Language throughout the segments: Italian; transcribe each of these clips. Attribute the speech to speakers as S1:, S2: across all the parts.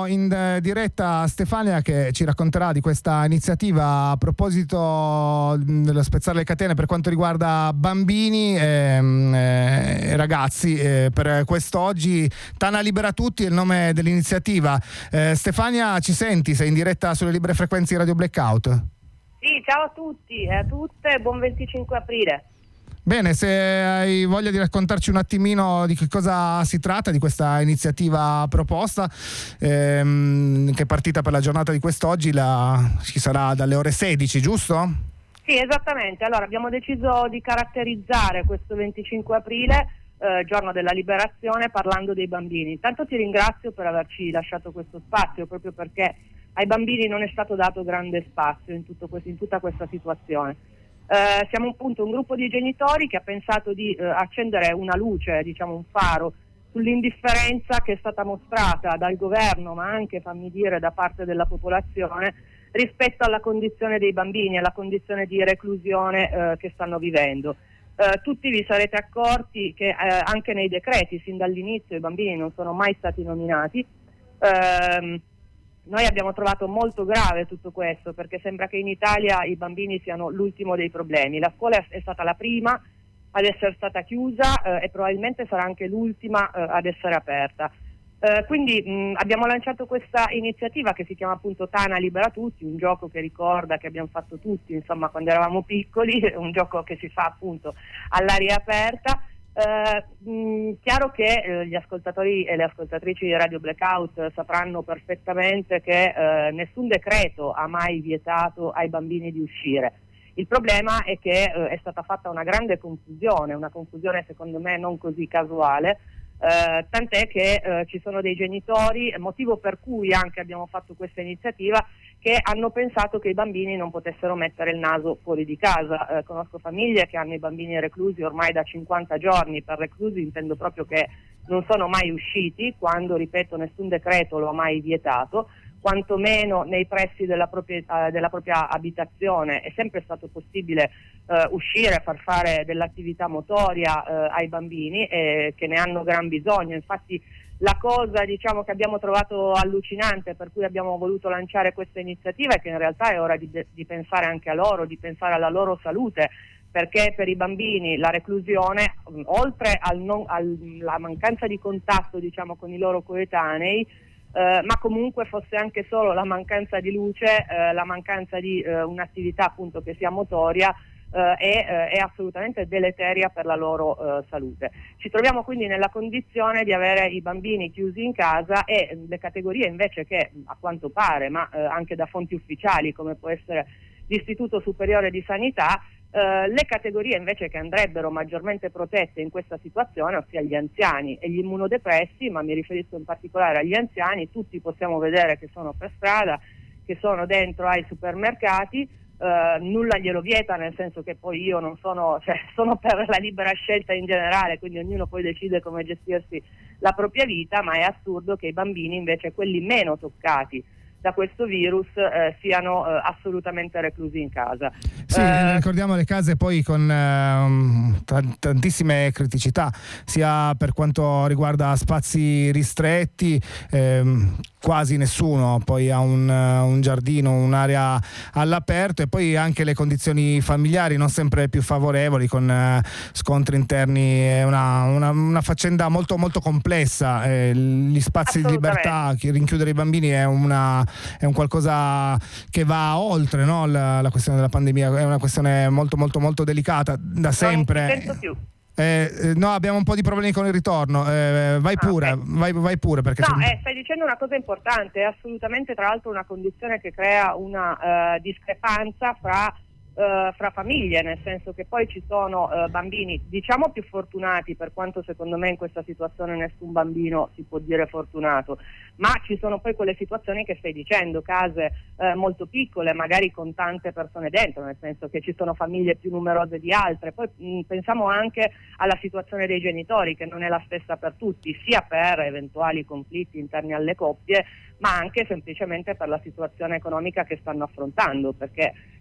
S1: abbiamo in diretta Stefania che ci racconterà di questa iniziativa a proposito dello spezzare le catene per quanto riguarda bambini e ragazzi. Per quest'oggi Tana Libera Tutti è il nome dell'iniziativa. Stefania, ci senti? Sei in diretta sulle libere frequenze di Radio Blackout?
S2: Sì, ciao a tutti e a tutte, buon 25 aprile.
S1: Bene, se hai voglia di raccontarci un attimino di che cosa si tratta, di questa iniziativa proposta che è partita per la giornata di quest'oggi, ci sarà dalle ore 16, giusto?
S2: Sì, esattamente. Allora, abbiamo deciso di caratterizzare questo 25 aprile, giorno della liberazione, parlando dei bambini. Intanto ti ringrazio per averci lasciato questo spazio, proprio perché ai bambini non è stato dato grande spazio in tutta questa situazione. Siamo appunto un gruppo di genitori che ha pensato di accendere una luce, diciamo un faro, sull'indifferenza che è stata mostrata dal governo, ma anche, fammi dire, da parte della popolazione rispetto alla condizione dei bambini, alla condizione di reclusione che stanno vivendo. Tutti vi sarete accorti che anche nei decreti, sin dall'inizio, i bambini non sono mai stati nominati. Noi abbiamo trovato molto grave tutto questo, perché sembra che in Italia i bambini siano l'ultimo dei problemi. La scuola è stata la prima ad essere stata chiusa e probabilmente sarà anche l'ultima ad essere aperta. Quindi abbiamo lanciato questa iniziativa che si chiama appunto Tana Libera Tutti, un gioco che ricorda che abbiamo fatto tutti, insomma, quando eravamo piccoli, un gioco che si fa appunto all'aria aperta. Chiaro che gli ascoltatori e le ascoltatrici di Radio Blackout sapranno perfettamente che nessun decreto ha mai vietato ai bambini di uscire. Il problema è che è stata fatta una grande confusione, una confusione secondo me non così casuale, tant'è che ci sono dei genitori, motivo per cui anche abbiamo fatto questa iniziativa, che hanno pensato che i bambini non potessero mettere il naso fuori di casa. Conosco famiglie che hanno i bambini reclusi ormai da 50 giorni, per reclusi intendo proprio che non sono mai usciti, quando, ripeto, nessun decreto lo ha mai vietato, quantomeno nei pressi della propria abitazione è sempre stato possibile uscire, far fare dell'attività motoria ai bambini che ne hanno gran bisogno. Infatti la cosa, diciamo, che abbiamo trovato allucinante, per cui abbiamo voluto lanciare questa iniziativa, è che in realtà è ora di pensare anche a loro, di pensare alla loro salute, perché per i bambini la reclusione, oltre alla mancanza di contatto, diciamo, con i loro coetanei, ma comunque fosse anche solo la mancanza di luce, la mancanza di un'attività appunto che sia motoria, è assolutamente deleteria per la loro salute. Ci troviamo quindi nella condizione di avere i bambini chiusi in casa e le categorie invece che, a quanto pare, ma anche da fonti ufficiali come può essere l'Istituto Superiore di Sanità, le categorie invece che andrebbero maggiormente protette in questa situazione, ossia gli anziani e gli immunodepressi, ma mi riferisco in particolare agli anziani. Tutti possiamo vedere che sono per strada, che sono dentro ai supermercati, nulla glielo vieta, nel senso che poi io non sono, sono per la libera scelta in generale, quindi ognuno poi decide come gestirsi la propria vita, ma è assurdo che i bambini invece, quelli meno toccati da questo virus, siano assolutamente reclusi in casa.
S1: Sì, ricordiamo le case poi con tantissime criticità, sia per quanto riguarda spazi ristretti, quasi nessuno poi ha un giardino, un'area all'aperto, e poi anche le condizioni familiari non sempre più favorevoli, con scontri interni. È una faccenda molto molto complessa. Gli spazi di libertà, rinchiudere i bambini è un qualcosa che va oltre, no? La questione della pandemia è una questione molto molto molto delicata da sempre.
S2: Non ci penso più.
S1: No, abbiamo un po' di problemi con il ritorno. Vai pure,
S2: okay.
S1: vai pure, perché
S2: no, stai dicendo una cosa importante. È assolutamente, tra l'altro, una condizione che crea una discrepanza fra famiglie, nel senso che poi ci sono bambini, diciamo, più fortunati, per quanto secondo me in questa situazione nessun bambino si può dire fortunato, ma ci sono poi quelle situazioni che stai dicendo, case molto piccole, magari con tante persone dentro, nel senso che ci sono famiglie più numerose di altre. Poi pensiamo anche alla situazione dei genitori, che non è la stessa per tutti, sia per eventuali conflitti interni alle coppie, ma anche semplicemente per la situazione economica che stanno affrontando, perché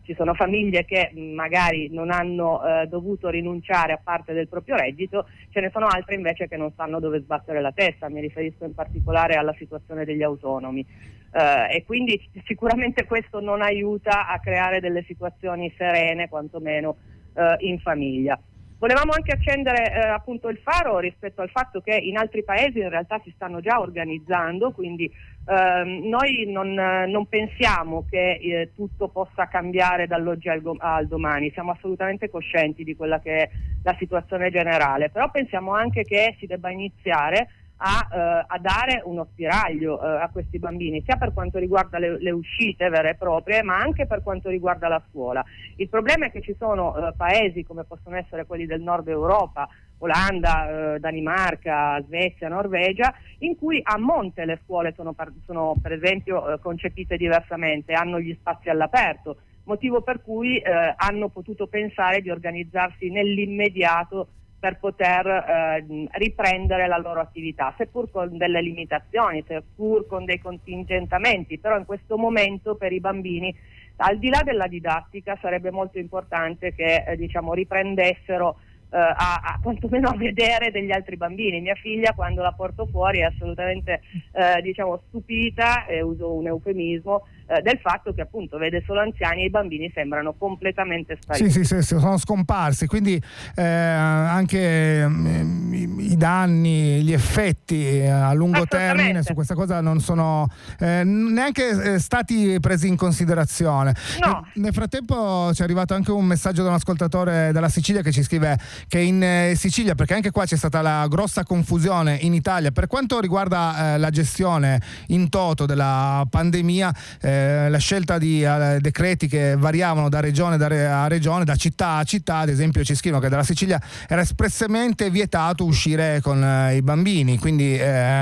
S2: ci sono famiglie che magari non hanno dovuto rinunciare a parte del proprio reddito, ce ne sono altre invece che non sanno dove sbattere la testa. Mi riferisco in particolare alla situazione degli autonomi, e quindi sicuramente questo non aiuta a creare delle situazioni serene, quantomeno in famiglia. Volevamo anche accendere appunto il faro rispetto al fatto che in altri paesi in realtà si stanno già organizzando, quindi noi non pensiamo che tutto possa cambiare dall'oggi al domani, siamo assolutamente coscienti di quella che è la situazione generale, però pensiamo anche che si debba iniziare a dare uno spiraglio a questi bambini, sia per quanto riguarda le uscite vere e proprie, ma anche per quanto riguarda la scuola. Il problema è che ci sono paesi come possono essere quelli del nord Europa, Olanda, Danimarca, Svezia, Norvegia, in cui a monte le scuole sono per esempio concepite diversamente, hanno gli spazi all'aperto, motivo per cui hanno potuto pensare di organizzarsi nell'immediato per poter riprendere la loro attività, seppur con delle limitazioni, seppur con dei contingentamenti, però in questo momento per i bambini, al di là della didattica, sarebbe molto importante che riprendessero a quantomeno a vedere degli altri bambini. Mia figlia, quando la porto fuori, è assolutamente stupita, e uso un eufemismo, del fatto che appunto vede solo anziani e i bambini sembrano completamente spariti.
S1: Sì, sono scomparsi, quindi anche i danni, gli effetti a lungo termine su questa cosa non sono neanche stati presi in considerazione.
S2: No.
S1: Nel frattempo ci è arrivato anche un messaggio da un ascoltatore dalla Sicilia che ci scrive che in Sicilia, perché anche qua c'è stata la grossa confusione in Italia per quanto riguarda la gestione in toto della pandemia, la scelta di decreti che variavano da regione a regione, da città a città. Ad esempio ci scrivono che dalla Sicilia era espressamente vietato uscire con i bambini, quindi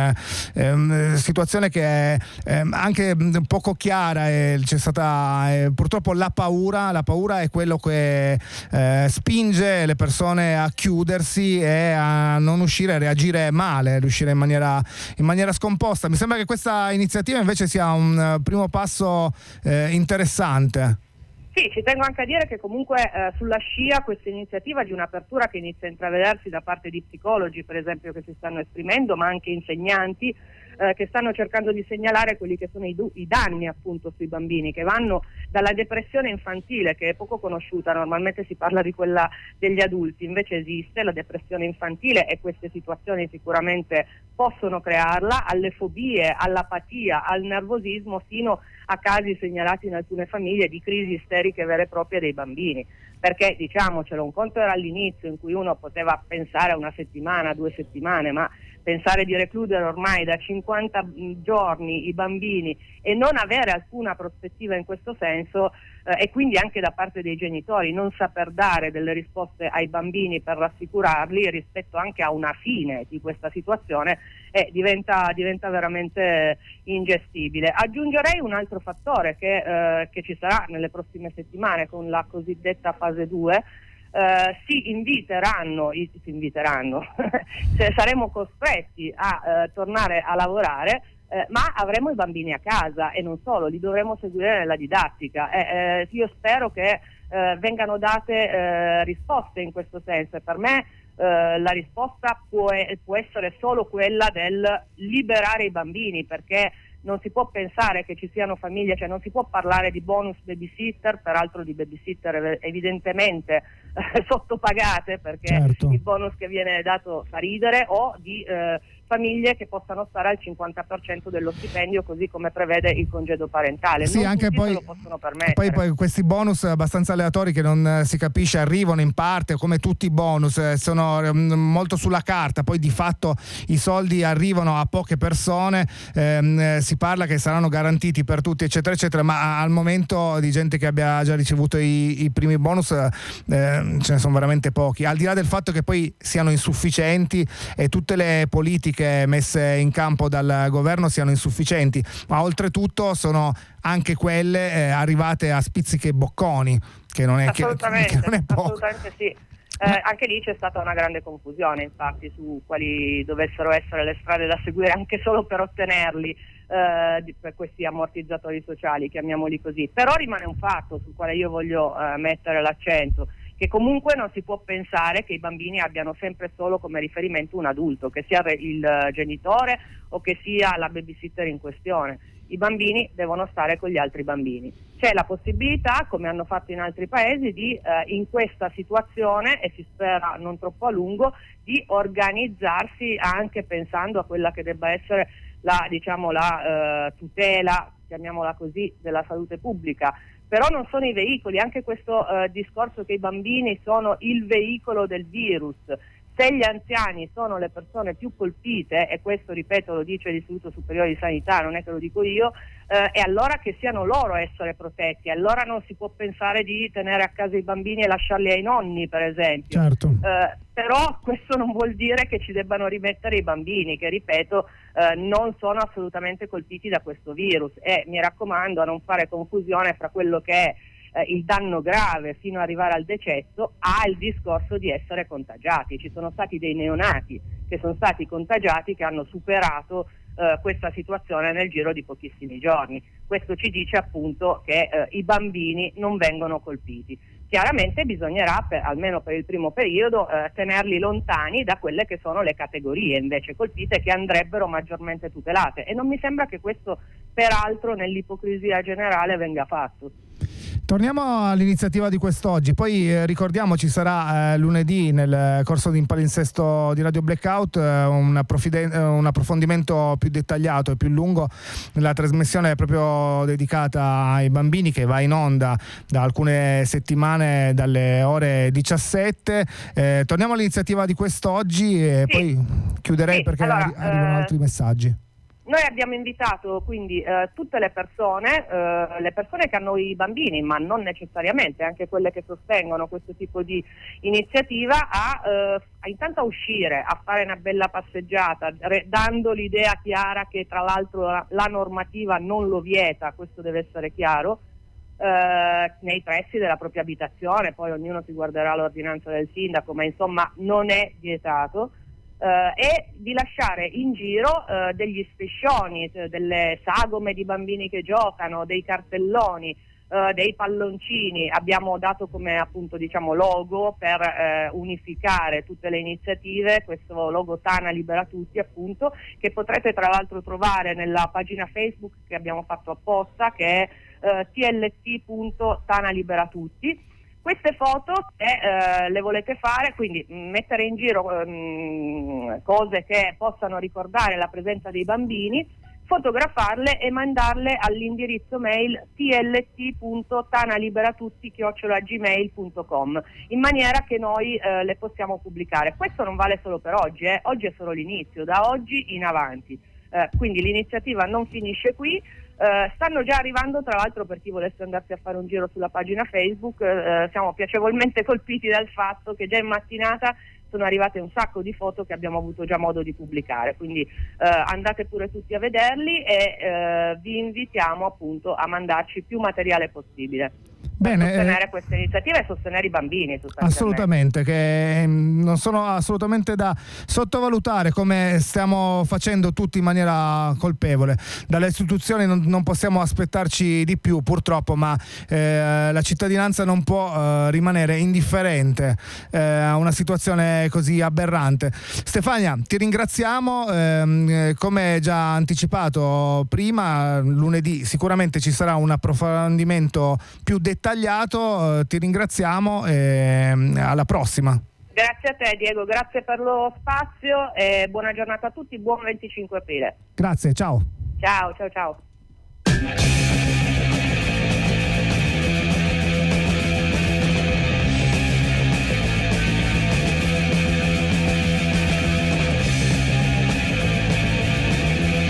S1: situazione che è anche poco chiara, c'è stata purtroppo la paura è quello che spinge le persone a chiudersi e a non uscire, a reagire male, a uscire in maniera scomposta. Mi sembra che questa iniziativa invece sia un primo passo interessante.
S2: Sì, ci tengo anche a dire che comunque sulla scia questa iniziativa di un'apertura che inizia a intravedersi da parte di psicologi, per esempio, che si stanno esprimendo, ma anche insegnanti che stanno cercando di segnalare quelli che sono i danni appunto sui bambini, che vanno dalla depressione infantile, che è poco conosciuta, normalmente si parla di quella degli adulti, invece esiste la depressione infantile e queste situazioni sicuramente possono crearla, alle fobie, all'apatia, al nervosismo, fino a casi segnalati in alcune famiglie di crisi isteriche vere e proprie dei bambini. Perché, diciamocelo, un conto era all'inizio in cui uno poteva pensare a una settimana, 2 settimane, ma pensare di recludere ormai da 50 giorni i bambini e non avere alcuna prospettiva in questo senso, e quindi anche da parte dei genitori non saper dare delle risposte ai bambini per rassicurarli rispetto anche a una fine di questa situazione, diventa veramente ingestibile. Aggiungerei un altro fattore che ci sarà nelle prossime settimane con la cosiddetta fase 2. Si inviteranno cioè saremo costretti a tornare a lavorare, ma avremo i bambini a casa e non solo, li dovremo seguire nella didattica. Io spero che vengano date risposte in questo senso, e per me la risposta può essere solo quella del liberare i bambini, perché non si può pensare che ci siano famiglie, cioè non si può parlare di bonus babysitter, peraltro di babysitter evidentemente sottopagate, perché certo, il bonus che viene dato fa ridere, o di famiglie che possano stare al 50% dello stipendio, così come prevede il congedo parentale.
S1: Sì,
S2: non
S1: anche
S2: tutti
S1: poi
S2: se lo possono permettere.
S1: Poi questi bonus abbastanza aleatori che non si capisce, arrivano in parte, come tutti i bonus, sono molto sulla carta, poi di fatto i soldi arrivano a poche persone, si parla che saranno garantiti per tutti eccetera eccetera, ma al momento di gente che abbia già ricevuto i primi bonus ce ne sono veramente pochi, al di là del fatto che poi siano insufficienti e tutte le politiche messe in campo dal governo siano insufficienti, ma oltretutto sono anche quelle arrivate a spizzichi e bocconi, che non è
S2: assolutamente,
S1: che non è poco.
S2: Assolutamente sì. Anche lì c'è stata una grande confusione, infatti, su quali dovessero essere le strade da seguire anche solo per ottenerli, per questi ammortizzatori sociali, chiamiamoli così. Però rimane un fatto sul quale io voglio mettere l'accento, che comunque non si può pensare che i bambini abbiano sempre solo come riferimento un adulto, che sia il genitore o che sia la babysitter in questione. I bambini devono stare con gli altri bambini. C'è la possibilità, come hanno fatto in altri paesi, di in questa situazione, e si spera non troppo a lungo, di organizzarsi anche pensando a quella che debba essere la tutela, chiamiamola così, della salute pubblica. Però non sono i veicoli, anche questo discorso che i bambini sono il veicolo del virus. Se gli anziani sono le persone più colpite, e questo, ripeto, lo dice l'Istituto Superiore di Sanità, non è che lo dico io, è allora che siano loro a essere protetti. Allora non si può pensare di tenere a casa i bambini e lasciarli ai nonni, per esempio.
S1: Certo.
S2: Però questo non vuol dire che ci debbano rimettere i bambini, che, ripeto, non sono assolutamente colpiti da questo virus, e mi raccomando a non fare confusione fra quello che è il danno grave fino ad arrivare al decesso al discorso di essere contagiati. Ci sono stati dei neonati che sono stati contagiati, che hanno superato questa situazione nel giro di pochissimi giorni. Questo ci dice appunto che i bambini non vengono colpiti. Chiaramente bisognerà, almeno per il primo periodo, tenerli lontani da quelle che sono le categorie invece colpite, che andrebbero maggiormente tutelate, e non mi sembra che questo, peraltro, nell'ipocrisia generale venga fatto.
S1: Torniamo all'iniziativa di quest'oggi, poi ricordiamo ci sarà lunedì nel corso di un palinsesto di Radio Blackout un approfondimento più dettagliato e più lungo. La trasmissione è proprio dedicata ai bambini, che va in onda da alcune settimane dalle ore 17. Torniamo all'iniziativa di quest'oggi e poi chiuderei perché arrivano altri messaggi.
S2: Noi abbiamo invitato quindi tutte le persone che hanno i bambini, ma non necessariamente, anche quelle che sostengono questo tipo di iniziativa, intanto a uscire, a fare una bella passeggiata, dando l'idea chiara che, tra l'altro, la normativa non lo vieta, questo deve essere chiaro, nei pressi della propria abitazione. Poi ognuno si guarderà l'ordinanza del sindaco, ma insomma non è vietato. E di lasciare in giro degli striscioni, delle sagome di bambini che giocano, dei cartelloni, dei palloncini. Abbiamo dato come, appunto, logo per unificare tutte le iniziative questo logo Tana Libera Tutti, appunto, che potrete tra l'altro trovare nella pagina Facebook che abbiamo fatto apposta, che è tlt.Tana Libera Tutti. Queste foto, se le volete fare, quindi mettere in giro cose che possano ricordare la presenza dei bambini, fotografarle e mandarle all'indirizzo mail tlt.tanaliberatutti@gmail.com, in maniera che noi le possiamo pubblicare. Questo non vale solo per oggi, oggi è solo l'inizio, da oggi in avanti. Quindi l'iniziativa non finisce qui. Stanno già arrivando, tra l'altro, per chi volesse andarsi a fare un giro sulla pagina Facebook, siamo piacevolmente colpiti dal fatto che già in mattinata sono arrivate un sacco di foto che abbiamo avuto già modo di pubblicare, quindi andate pure tutti a vederli, e vi invitiamo appunto a mandarci più materiale possibile.
S1: Bene,
S2: sostenere questa iniziativa e sostenere i bambini,
S1: assolutamente, che non sono assolutamente da sottovalutare, come stiamo facendo tutti in maniera colpevole. Dalle istituzioni non possiamo aspettarci di più, purtroppo, ma la cittadinanza non può rimanere indifferente a una situazione così aberrante. Stefania, ti ringraziamo, come già anticipato prima, lunedì sicuramente ci sarà un approfondimento più dettagliato. Ti ringraziamo e alla prossima.
S2: Grazie a te, Diego, grazie per lo spazio e buona giornata a tutti, buon 25 aprile.
S1: Grazie, ciao.
S2: Ciao.